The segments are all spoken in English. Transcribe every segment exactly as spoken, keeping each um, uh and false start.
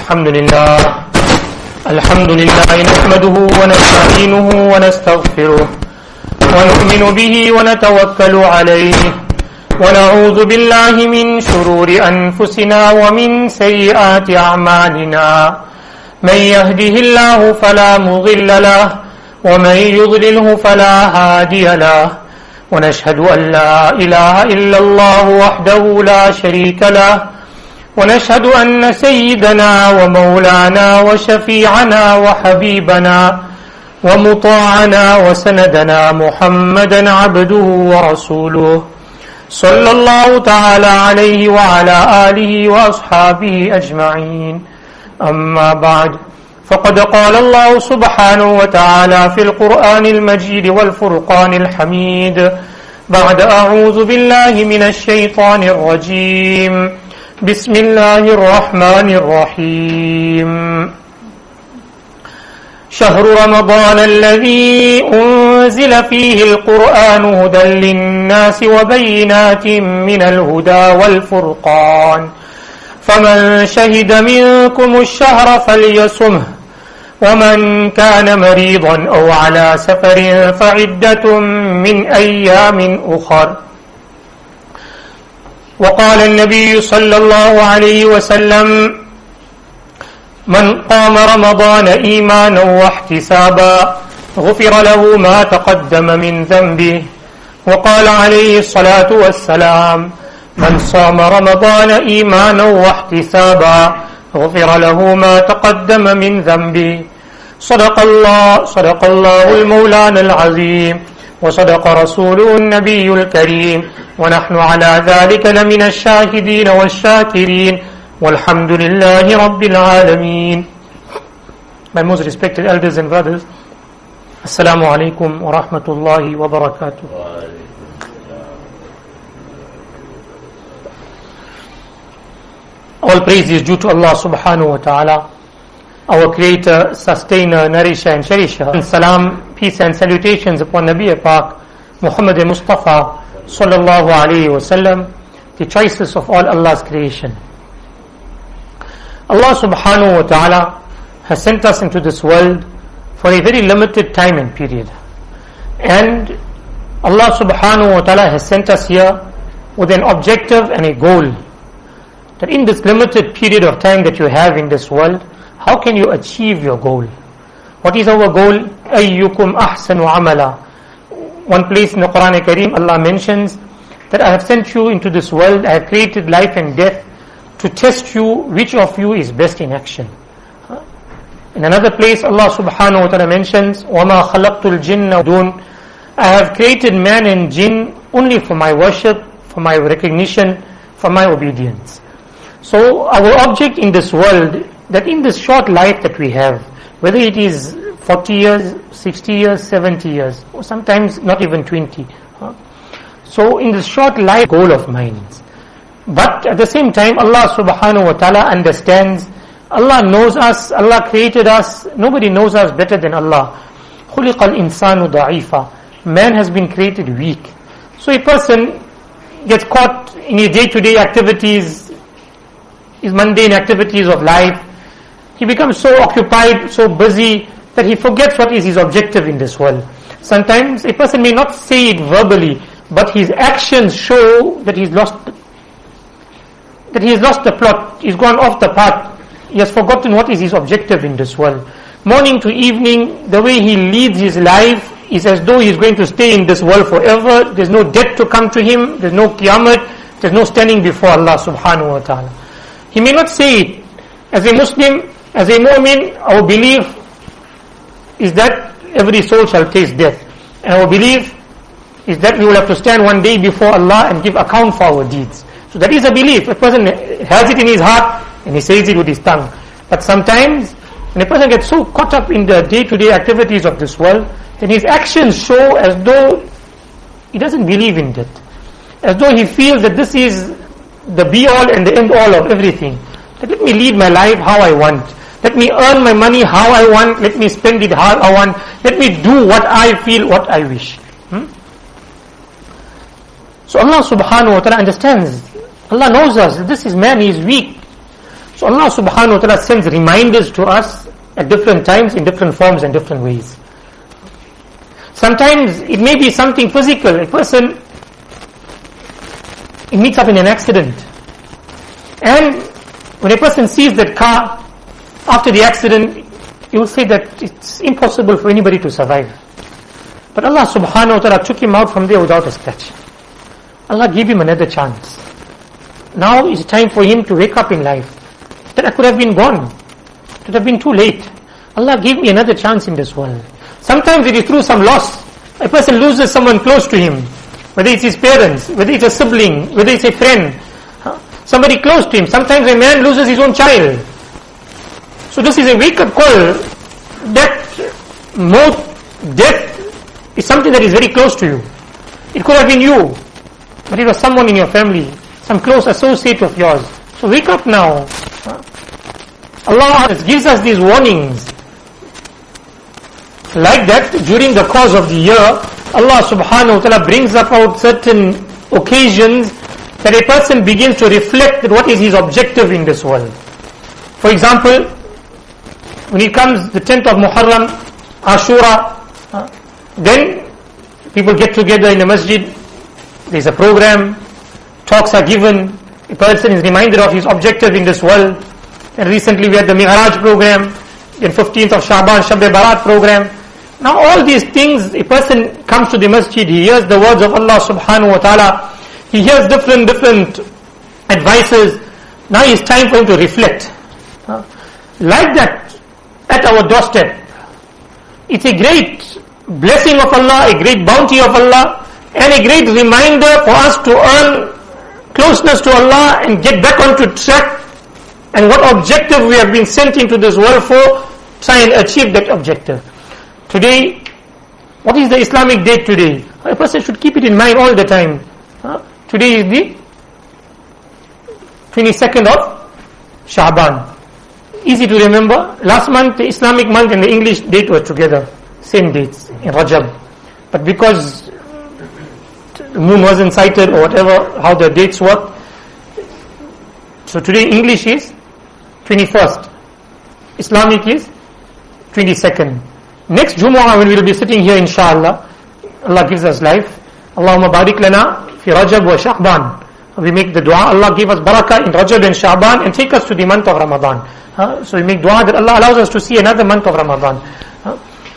الحمد لله الحمد لله نحمده ونستعينه ونستغفره ونؤمن به ونتوكل عليه ونعوذ بالله من شرور أنفسنا ومن سيئات أعمالنا من يهده الله فلا مضل له ومن يضلله فلا هادي له ونشهد أن لا إله إلا الله وحده لا شريك له ونشهد أن سيدنا ومولانا وشفيعنا وحبيبنا ومطاعنا وسندنا محمدا عبده ورسوله صلى الله تعالى عليه وعلى آله وأصحابه أجمعين أما بعد فقد قال الله سبحانه وتعالى في القرآن المجيد والفرقان الحميد بعد أعوذ بالله من الشيطان الرجيم بسم الله الرحمن الرحيم شهر رمضان الذي أنزل فيه القرآن هدى للناس وبينات من الهدى والفرقان فمن شهد منكم الشهر فليصمه ومن كان مريضا أو على سفر فعدة من أيام أخر وقال النبي صلى الله عليه وسلم من قام رمضان إيمانا واحتسابا غفر له ما تقدم من ذنبه وقال عليه الصلاة والسلام من صام رمضان إيمانا واحتسابا غفر له ما تقدم من ذنبه صدق الله صدق الله المولانا العظيم وصدق رسوله النبي الكريم ونحن على ذلك لمن الشاهدين والشاكرين والحمد لله رب العالمين. My most respected elders and brothers, Assalamu alaikum wa rahmatullahi wa barakatuh. All praise is due to Allah subhanahu wa ta'ala, our creator, sustainer, nourisher and cherisher. And salam, peace and salutations upon Nabi Pak Muhammad Mustafa sallallahu alayhi wa sallam, the choicest of all Allah's creation. Allah subhanahu wa ta'ala has sent us into this world for a very limited time and period. And Allah subhanahu wa ta'ala has sent us here with an objective and a goal. That in this limited period of time that you have in this world, how can you achieve your goal? What is our goal? أَيُّكُمْ أَحْسَنُ عَمَلًا. One place in the Quran Kareem, Allah mentions that I have sent you into this world, I have created life and death to test you which of you is best in action. In another place, Allah subhanahu wa ta'ala mentions, وَمَا خَلَقْتُ الْجِنَّ وَدُونَ. I have created man and jinn only for my worship, for my recognition, for my obedience. So our object in this world, that in this short life that we have, whether it is forty years, sixty years, seventy years, or sometimes not even twenty. So in this short life, goal of mine. But at the same time, Allah subhanahu wa ta'ala understands, Allah knows us, Allah created us, nobody knows us better than Allah. خُلِقَ الْإِنسَانُ ضَعِيفًا. Man has been created weak. So a person gets caught in his day-to-day activities, his mundane activities of life. He becomes so occupied, so busy, that he forgets what is his objective in this world. Sometimes a person may not say it verbally, but his actions show that he's lost that he has lost the plot, he's gone off the path, he has forgotten what is his objective in this world. Morning to evening, the way he leads his life is as though he's going to stay in this world forever. There's no death to come to him, there's no qiyamah, there's no standing before Allah subhanahu wa ta'ala. He may not say it. As a Muslim, as a mu'min, our belief is that every soul shall taste death. And our belief is that we will have to stand one day before Allah and give account for our deeds. So that is a belief. A person has it in his heart and he says it with his tongue. But sometimes when a person gets so caught up in the day-to-day activities of this world, then his actions show as though he doesn't believe in that. As though he feels that this is the be-all and the end-all of everything. That let me lead my life how I want. Let me earn my money how I want. Let me spend it how I want. Let me do what I feel, what I wish. Hmm? So Allah subhanahu wa ta'ala understands. Allah knows us. This is man, he is weak. So Allah subhanahu wa ta'ala sends reminders to us at different times, in different forms and different ways. Sometimes it may be something physical. A person, he meets up in an accident. And when a person sees that car, after the accident, he will say that it's impossible for anybody to survive. But Allah subhanahu wa ta'ala took him out from there without a scratch. Allah gave him another chance. Now it's time for him to wake up in life. That I could have been gone. It would have been too late. Allah gave me another chance in this world. Sometimes it is through some loss. A person loses someone close to him. Whether it's his parents, whether it's a sibling, whether it's a friend. Somebody close to him. Sometimes a man loses his own child. So this is a wake-up call that maut, death is something that is very close to you. It could have been you, but it was someone in your family, some close associate of yours. So wake up now. Allah gives us these warnings. Like that, during the course of the year, Allah subhanahu wa ta'ala brings about certain occasions that a person begins to reflect that what is his objective in this world. For example, when it comes the tenth of Muharram, Ashura, uh, then people get together in the masjid, there's a program, talks are given, a person is reminded of his objective in this world. And recently we had the Mi'raj program, then fifteenth of Shaban, Shab-e-Barat program. Now all these things, a person comes to the masjid, he hears the words of Allah subhanahu wa ta'ala, he hears different, different advices. Now it's time for him to reflect. Uh, like that, at our doorstep. It's a great blessing of Allah, a great bounty of Allah, and a great reminder for us to earn closeness to Allah and get back onto track. And what objective we have been sent into this world for, try and achieve that objective. Today, what is the Islamic date today? A person should keep it in mind all the time. Huh? Today is the twenty-second of Shaban. Easy to remember. Last month, the Islamic month and the English date were together. Same dates in Rajab. But because the moon wasn't sighted or whatever, how the dates work. So today English is twenty-first. Islamic is twenty-second. Next Jumu'ah when we will be sitting here inshallah, Allah gives us life. Allahumma barik lana fi Rajab wa Sha'ban. We make the dua, Allah give us barakah in Rajab and Sha'ban and take us to the month of Ramadan. Uh, so we make dua that Allah allows us to see another month of Ramadan. Uh,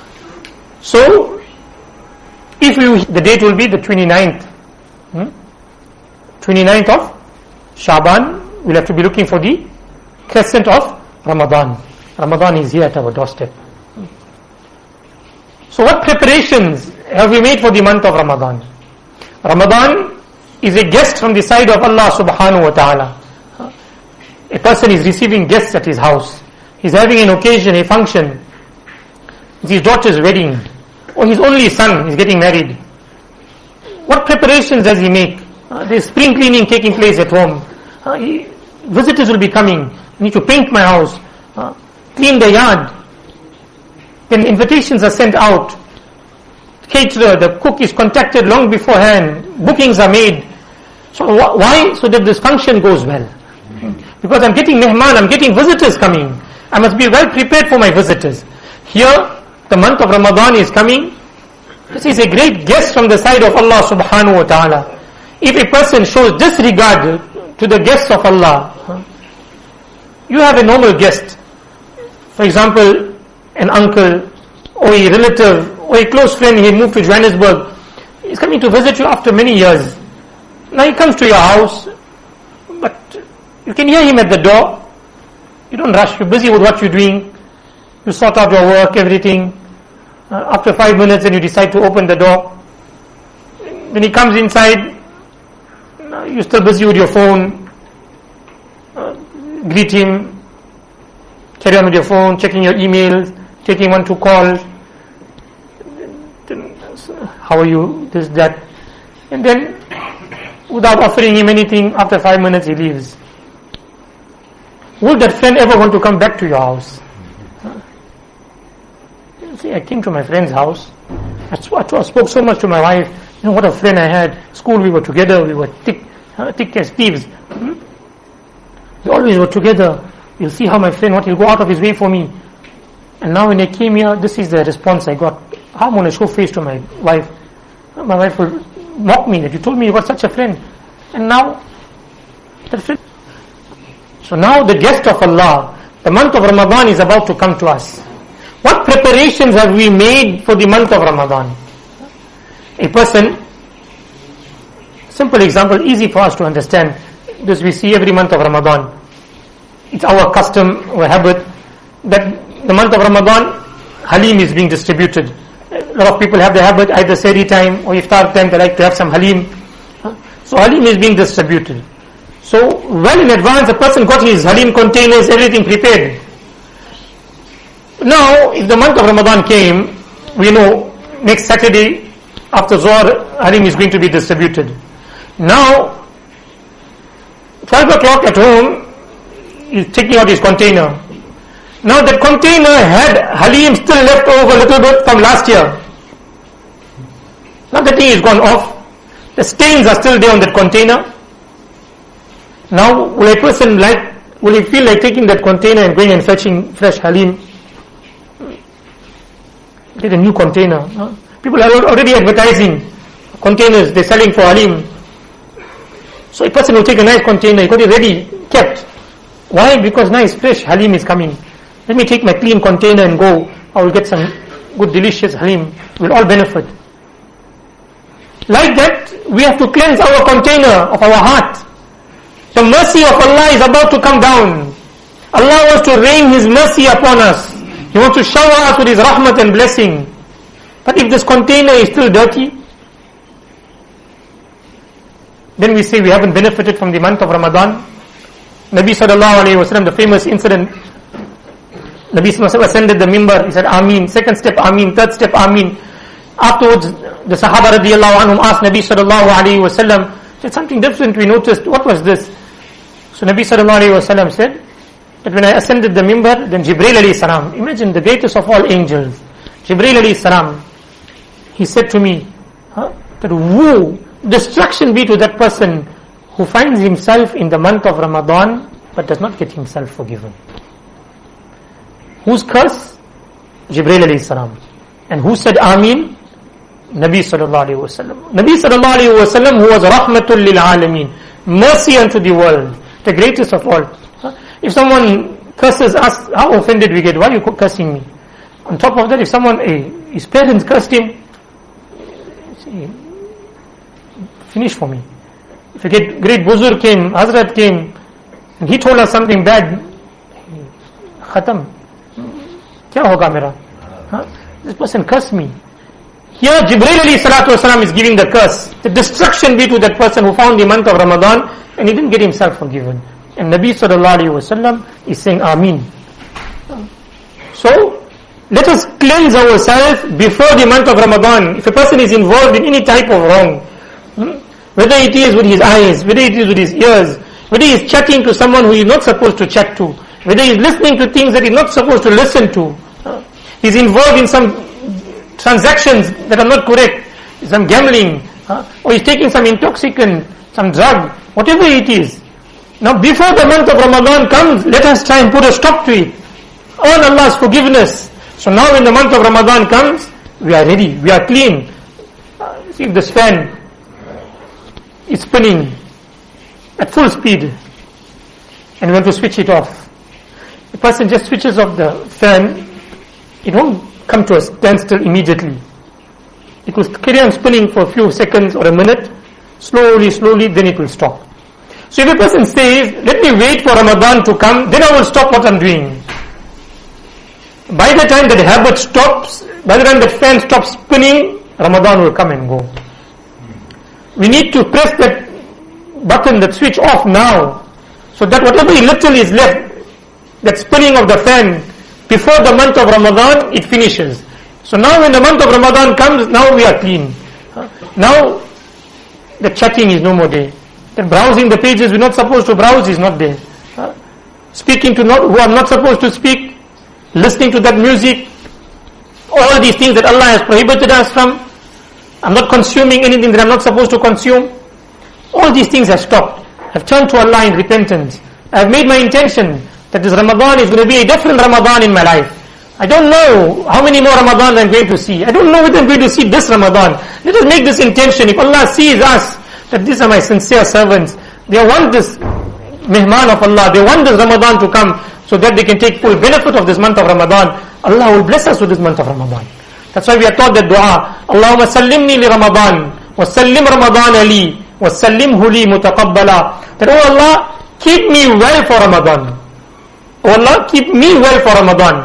so, if we, the date will be the twenty-ninth. Hmm? twenty-ninth of Sha'ban, we'll have to be looking for the crescent of Ramadan. Ramadan is here at our doorstep. So what preparations have we made for the month of Ramadan? Ramadan is a guest from the side of Allah subhanahu wa ta'ala. A person is receiving guests at his house. He's having an occasion, a function. It's his daughter's wedding. Or his only son is getting married. What preparations does he make? Uh, there's spring cleaning taking place at home. Uh, he, visitors will be coming. I need to paint my house. Uh, clean the yard. Then invitations are sent out. The caterer, the cook is contacted long beforehand. Bookings are made. So wh- why? So that this function goes well. Because I'm getting mehman, I'm getting visitors coming. I must be well prepared for my visitors. Here, the month of Ramadan is coming. This is a great guest from the side of Allah subhanahu wa ta'ala. If a person shows disregard to the guests of Allah, you have a normal guest. For example, an uncle, or a relative, or a close friend, he moved to Johannesburg. He's coming to visit you after many years. Now he comes to your house, but you can hear him at the door. You don't rush, you're busy with what you're doing. You sort out your work, everything. Uh, after five minutes, then you decide to open the door. When he comes inside, uh, you're still busy with your phone. Uh, greet him, carry on with your phone, checking your emails, taking one, two calls. How are you? This, that. And then, without offering him anything, after five minutes he leaves. Would that friend ever want to come back to your house? See, I came to my friend's house. I spoke so much to my wife. You know what a friend I had. School we were together. We were thick, uh, thick as thieves. Hmm? We always were together. You'll see how my friend, what he'll go out of his way for me. And now when I came here, this is the response I got. How am I going to show face to my wife? My wife will mock me that you told me you got such a friend. And now, that friend. So now the guest of Allah, the month of Ramadan is about to come to us. What preparations have we made for the month of Ramadan? A person, simple example, easy for us to understand, this we see every month of Ramadan. It's our custom or habit that the month of Ramadan, Halim is being distributed. A lot of people have the habit, either Sehri time or Iftar time, they like to have some Halim. So Halim is being distributed. So well in advance, a person got his Halim containers, everything prepared. Now, if the month of Ramadan came, we know next Saturday after Zohar, Halim is going to be distributed. Now, twelve o'clock at home, he's taking out his container. Now that container had Halim still left over a little bit from last year. Now the thing is gone off. The stains are still there on that container. Now will a person like, will he feel like taking that container and going and fetching fresh Halim? Get a new container. People are already advertising containers, they're selling for Halim. So a person will take a nice container, he got it ready, kept. Why? Because nice fresh Halim is coming. Let me take my clean container and go. I will get some good delicious Halim. We'll all benefit. Like that, we have to cleanse our container of our heart. The mercy of Allah is about to come down. Allah wants to rain His mercy upon us. He wants to shower us with His rahmat and blessing. But if this container is still dirty, then we say we haven't benefited from the month of Ramadan. Nabi sallallahu alayhi wa sallam, the famous incident, Nabi sallallahu alayhi wa sallam ascended the mimbar, he said Ameen, second step Ameen, third step Ameen. Afterwards, the Sahaba radiallahu anhum asked Nabi sallallahu alayhi wa sallam, said something different we noticed, what was this? So Nabi sallallahu alayhi wa sallam said, that when I ascended the mimbar, then Jibreel alayhi salam, imagine the greatest of all angels, Jibreel alayhi salam, he said to me, huh, that woe, destruction be to that person who finds himself in the month of Ramadan but does not get himself forgiven. Whose curse? Jibreel alayhi salam. And who said Ameen? Nabi sallallahu alayhi wa sallam. Nabi sallallahu alayhi wa sallam, who was rahmatul lil alameen, mercy unto the world, the greatest of all. If someone curses us, how offended we get? Why are you cursing me? On top of that, if someone, eh, his parents cursed him, see, finish for me. If a great Buzur came, Hazrat came, and he told us something bad, khatam. Kya hoga mera? Huh? This person cursed me. Here Jibreel alayhi salatu wasalam is giving the curse. The destruction be to that person who found the month of Ramadan and he didn't get himself forgiven. And Nabi sallallahu alayhi wasallam is saying Ameen. So, let us cleanse ourselves before the month of Ramadan. If a person is involved in any type of wrong, whether it is with his eyes, whether it is with his ears, whether he is chatting to someone who he is not supposed to chat to, whether he is listening to things that he is not supposed to listen to, he is involved in some transactions that are not correct, some gambling, or he is taking some intoxicant, some drug, whatever it is. Now before the month of Ramadan comes, let us try and put a stop to it. Earn Allah's forgiveness. So now when the month of Ramadan comes, we are ready, we are clean. See if this fan is spinning at full speed and we want to switch it off. The person just switches off the fan, it won't come to a standstill immediately. It will carry on spinning for a few seconds or a minute, slowly, slowly, then it will stop. So if a person says, let me wait for Ramadan to come, then I will stop what I'm doing. By the time that habit stops, by the time that fan stops spinning, Ramadan will come and go. We need to press that button, that switch off now, so that whatever little is left, that spinning of the fan, before the month of Ramadan, it finishes. So now when the month of Ramadan comes, now we are clean. Now, the chatting is no more there. The browsing the pages we're not supposed to browse is not there. Speaking to not, who are not supposed to speak, listening to that music, all these things that Allah has prohibited us from. I'm not consuming anything that I'm not supposed to consume. All these things have stopped. I've turned to Allah in repentance. I've made my intention. that this Ramadan is going to be a different Ramadan in my life. I don't know how many more Ramadans I'm going to see. I don't know whether I'm going to see this Ramadan. Let us make this intention. If Allah sees us, that these are my sincere servants, they want this mihman of Allah, they want this Ramadan to come so that they can take full benefit of this month of Ramadan, Allah will bless us with this month of Ramadan. That's why we are taught that dua, Allahumma sallimni li Ramadan, wa sallim Ramadan ali, wa sallimhu li mutaqabbala. That, oh Allah, keep me well for Ramadan. Oh Allah, keep me well for Ramadan.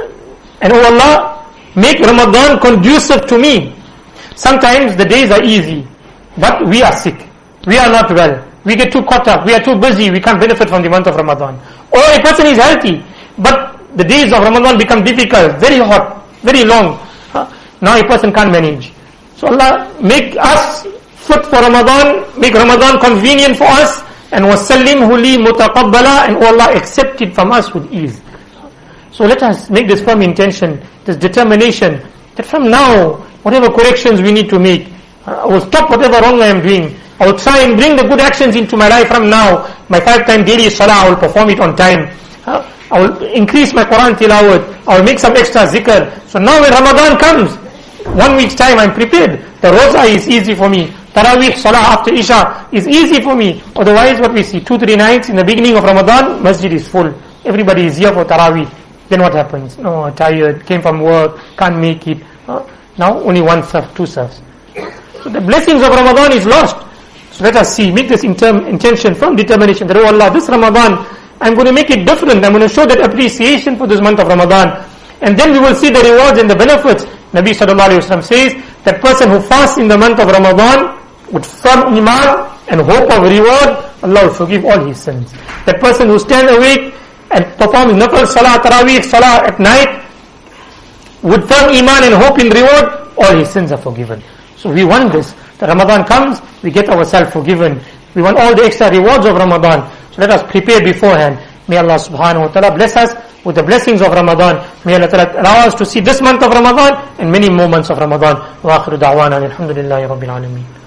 And oh Allah, make Ramadan conducive to me. Sometimes the days are easy, but we are sick. We are not well. We get too caught up. We are too busy. We can't benefit from the month of Ramadan. Or a person is healthy, but the days of Ramadan become difficult, very hot, very long. Now a person can't manage. So Allah, make us fit for Ramadan, make Ramadan convenient for us, and wasallimhu li mutaqabbala, and oh Allah, accept it from us with ease. So let us make this firm intention, this determination, that from now, whatever corrections we need to make, I will stop whatever wrong I am doing. I will try and bring the good actions into my life from now. My five-time daily salah, I will perform it on time. I will increase my Quran tilawat. I will make some extra zikr. So now when Ramadan comes, one week's time I'm prepared. The roza is easy for me. Taraweeh, salah after Isha is easy for me. Otherwise what we see, two, three nights in the beginning of Ramadan, masjid is full. Everybody is here for Taraweeh. Then what happens? No, tired, came from work, can't make it. Uh, now only one serve, two serves. So the blessings of Ramadan is lost. So let us see, make this inter- intention, firm determination that, oh Allah, this Ramadan, I'm going to make it different. I'm going to show that appreciation for this month of Ramadan. And then we will see the rewards and the benefits. Nabi sallallahu alayhi wa sallam says, that person who fasts in the month of Ramadan with firm iman and hope of reward, Allah will forgive all his sins. That person who stands awake and performs nafil salah, taraweeh salah at night, with firm iman and hope in reward, all his sins are forgiven. So we want this. The Ramadan comes, we get ourselves forgiven. We want all the extra rewards of Ramadan. So let us prepare beforehand. May Allah subhanahu wa ta'ala bless us with the blessings of Ramadan. May Allah ta'ala allow us to see this month of Ramadan and many more months of Ramadan. Wa akhiru da'wana alhamdulillahi rabbil alameen.